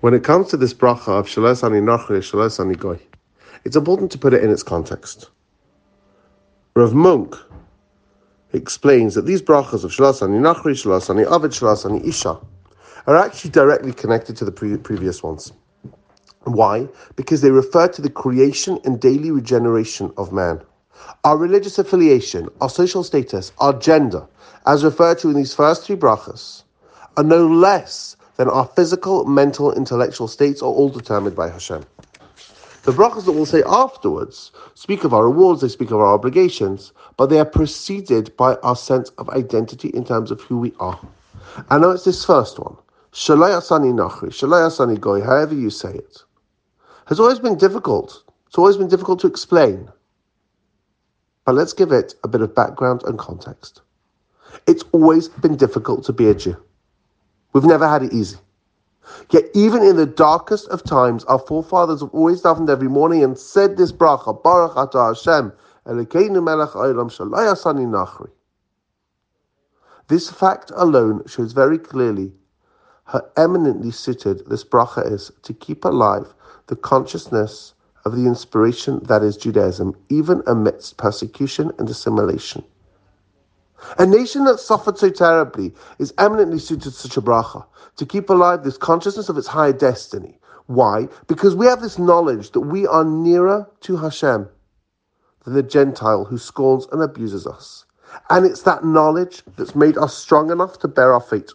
When it comes to this bracha of Shalos Ani Nachri, Shalos Ani Goy, it's important to put it in its context. Rav Munk explains that these brachas of Shalos Ani Nachri, Shalos Ani Avid, Shalos Ani Isha are actually directly connected to the previous ones. Why? Because they refer to the creation and daily regeneration of man. Our religious affiliation, our social status, our gender, as referred to in these first three brachas, are no less than our physical, mental, intellectual states are all determined by Hashem. The brachas that we'll say afterwards speak of our rewards, they speak of our obligations, but they are preceded by our sense of identity in terms of who we are. I know it's this first one, Shalai Asani Nachri, Shalai Asani Goy, however you say it, has always been difficult. It's always been difficult to explain. But let's give it a bit of background and context. It's always been difficult to be a Jew. We've never had it easy. Yet even in the darkest of times, our forefathers have always davened every morning and said this bracha, Baruch Atah Hashem, Elokeinu melech haolam shalai asani nachri. This fact alone shows very clearly how eminently suited this bracha is to keep alive the consciousness of the inspiration that is Judaism, even amidst persecution and assimilation. A nation that suffered so terribly is eminently suited to such a bracha, to keep alive this consciousness of its higher destiny. Why? Because we have this knowledge that we are nearer to Hashem than the Gentile who scorns and abuses us. And it's that knowledge that's made us strong enough to bear our fate.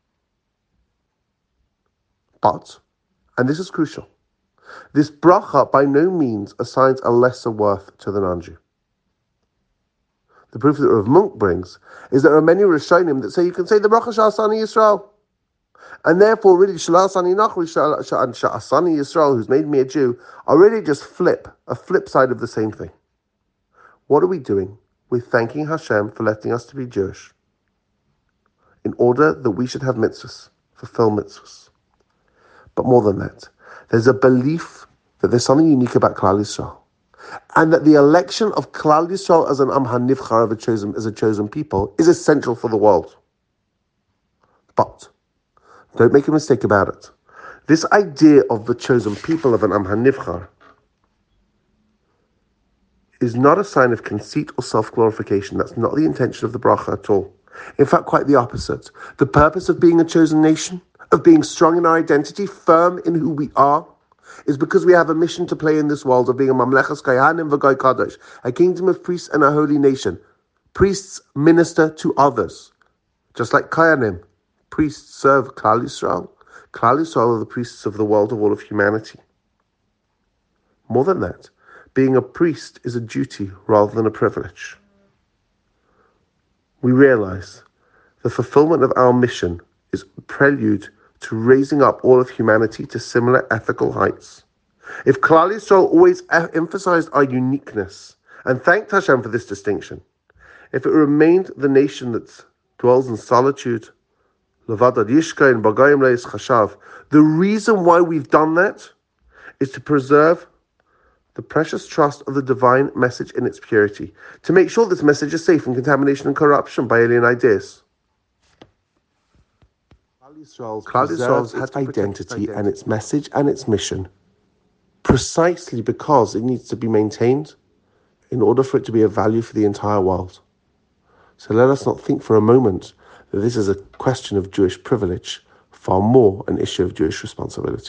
But, and this is crucial, this bracha by no means assigns a lesser worth to the non-Jew. The proof that Rav Munk brings is that there are many Rishonim that say you can say the bracha Sha'asani Yisrael. And therefore, really, Sha'asani Nachri, Sha'asani Yisrael, who's made me a Jew, are really just a flip side of the same thing. What are we doing? We're thanking Hashem for letting us to be Jewish in order that we should have mitzvahs, fulfill mitzvahs. But more than that, there's a belief that there's something unique about Klal Yisrael, and that the election of Klal Yisrael as an Am HaNivchar, as a chosen people, is essential for the world. But don't make a mistake about it. This idea of the chosen people of an Am HaNivchar is not a sign of conceit or self-glorification. That's not the intention of the bracha at all. In fact, quite the opposite. The purpose of being a chosen nation, of being strong in our identity, firm in who we are, is because we have a mission to play in this world of being a mamlechas kayanim v'goy kadosh, a kingdom of priests and a holy nation. Priests minister to others. Just like kayanim, priests serve Klal Yisrael. Klal Yisrael are the priests of the world, of all of humanity. More than that, being a priest is a duty rather than a privilege. We realize the fulfillment of our mission is a prelude to raising up all of humanity to similar ethical heights. If Klal Yisrael always emphasized our uniqueness and thanked Hashem for this distinction, if it remained the nation that dwells in solitude, Levadad Yishka and Bagayim Leis Chashav, the reason why we've done that is to preserve the precious trust of the divine message in its purity, to make sure this message is safe from contamination and corruption by alien ideas. Klal Yisrael has identity and its message and its mission precisely because it needs to be maintained in order for it to be of value for the entire world. So let us not think for a moment that this is a question of Jewish privilege, far more an issue of Jewish responsibility.